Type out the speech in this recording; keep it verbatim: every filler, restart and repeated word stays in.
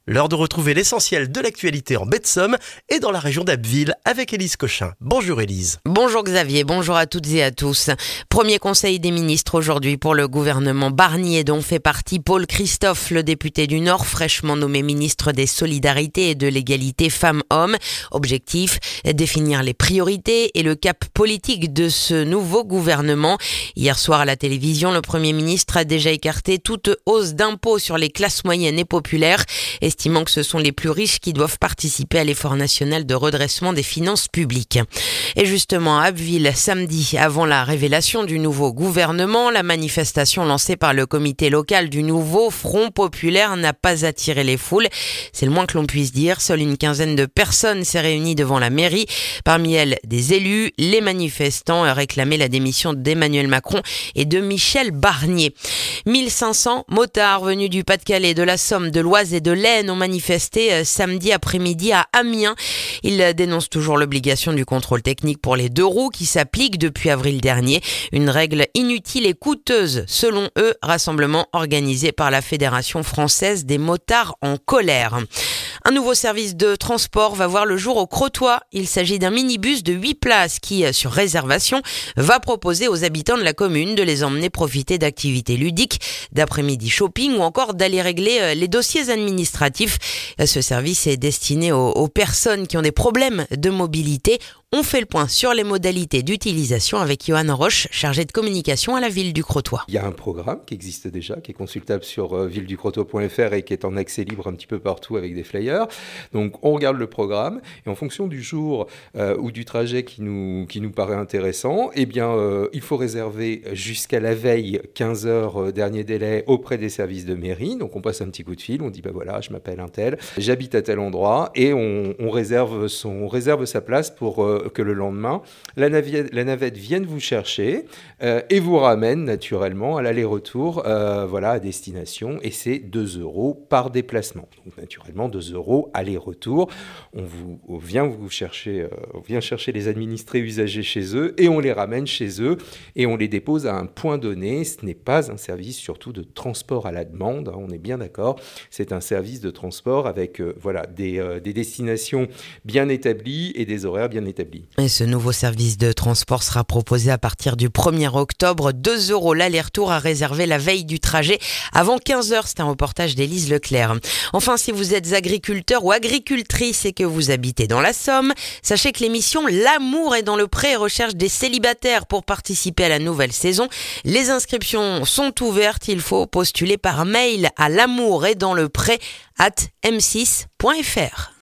L'heure de retrouver l'essentiel de l'actualité en baie de Somme et dans la région d'Abbeville avec Élise Cochin. Bonjour Élise. Bonjour Xavier, bonjour à toutes et à tous. Premier conseil des ministres aujourd'hui pour le gouvernement Barnier dont fait partie Paul Christophe, le député du Nord, fraîchement nommé ministre des Solidarités et de l'égalité femmes-hommes. Objectif, définir les priorités et le cap politique de ce nouveau gouvernement. Hier soir à la télévision, le Premier ministre a déjà écarté toute hausse d'impôts sur les classes moyennes et populaires, estimant que ce sont les plus riches qui doivent participer à l'effort national de redressement des finances publiques. Et justement, à Abbeville, samedi, avant la révélation du nouveau gouvernement, la manifestation lancée par le comité local du nouveau Front populaire n'a pas attiré les foules. C'est le moins que l'on puisse dire. Seule une quinzaine de personnes s'est réunie devant la mairie. Parmi elles, des élus. Les manifestants réclamaient la démission d'Emmanuel Macron et de Michel Barnier. mille cinq cents motards venus du Pas-de-Calais, de la Somme, de l'Oise et de l'Aisne ont manifesté samedi après-midi à Amiens. Ils dénoncent toujours l'obligation du contrôle technique pour les deux roues qui s'applique depuis avril dernier. Une règle inutile et coûteuse, selon eux, rassemblement organisé par la Fédération française des motards en colère. Un nouveau service de transport va voir le jour au Crotoy. Il s'agit d'un minibus de huit places qui, sur réservation, va proposer aux habitants de la commune de les emmener profiter d'activités ludiques, d'après-midi shopping ou encore d'aller régler les dossiers administratifs. Ce service est destiné aux, aux personnes qui ont des problèmes de mobilité. On fait le point sur les modalités d'utilisation avec Johan Roche, chargé de communication à la ville du Crotoy. Il y a un programme qui existe déjà, qui est consultable sur euh, ville du crotoy point f r et qui est en accès libre un petit peu partout avec des flyers. Donc on regarde le programme et en fonction du jour euh, ou du trajet qui nous, qui nous paraît intéressant, eh bien, euh, il faut réserver jusqu'à la veille quinze heures, euh, dernier délai, auprès des services de mairie. Donc on passe un petit coup de fil, on dit bah voilà, je m'appelle un tel, j'habite à tel endroit et on, on, réserve, son, on réserve sa place pour... Euh, que le lendemain, la navette, la navette vienne vous chercher euh, et vous ramène naturellement à l'aller-retour euh, voilà, à destination et c'est deux euros par déplacement. Donc naturellement deux euros aller-retour. On, vous, on, vient vous chercher, euh, on vient chercher les administrés usagers chez eux et on les ramène chez eux et on les dépose à un point donné. Ce n'est pas un service surtout de transport à la demande, hein, on est bien d'accord. C'est un service de transport avec euh, voilà, des, euh, des destinations bien établies et des horaires bien établis. Et ce nouveau service de transport sera proposé à partir du premier octobre. deux euros l'aller-retour à réserver la veille du trajet avant quinze heures. C'est un reportage d'Élise Leclerc. Enfin, si vous êtes agriculteur ou agricultrice et que vous habitez dans la Somme, sachez que l'émission L'amour est dans le pré recherche des célibataires pour participer à la nouvelle saison. Les inscriptions sont ouvertes. Il faut postuler par mail à l'amour est dans le pré arobase m six point f r.